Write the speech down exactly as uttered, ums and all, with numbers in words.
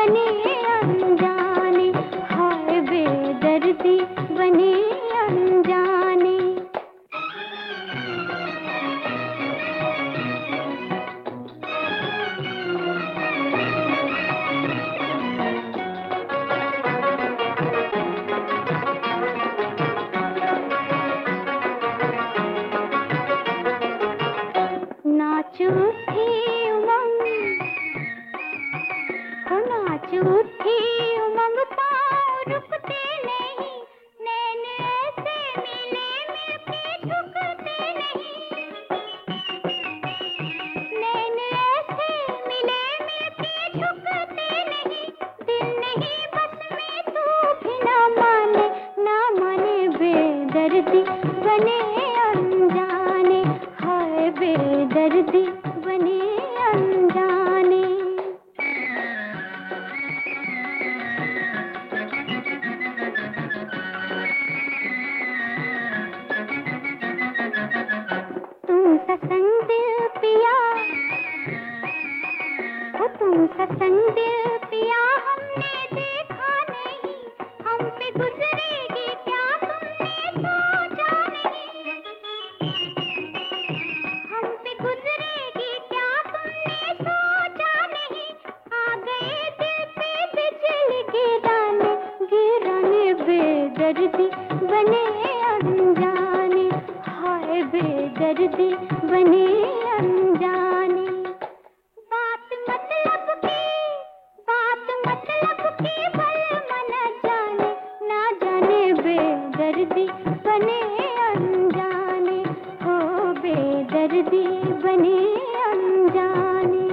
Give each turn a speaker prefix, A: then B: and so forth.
A: बने अनजाने, हाय बेदर्दी बने अनजाने। नाचू थी उमंग, हो नाचू थी उमंग, पाँव रुकते नहीं, नैन ऐसे मिले मिलके झुकते नहीं, नैन ऐसे मिले मिलके झुकते नहीं, दिल नहीं बस में तू भी ना माने, ना माने बेदर्दी बने अनजाने, हाय बेदर्दी बने अनजाने। तुम सत्संग दिल पिया, हो तुम सत्संग दिल पिया, हमने देखा नहीं, हम पे गुजरेगी क्या तुमने सोचा नहीं, हम पे गुजरेगी क्या तुमने सोचा नहीं, आ गए दिल पे बिजली गिराने, गिराने बेदर्दी बने अनजाने, हाय बेदर्दी बने अनजाने। बात मतलब की, बात मतलब की भल मन जाने, ना जाने बेदर्दी बने अनजाने, हो बेदर्दी बने अनजाने।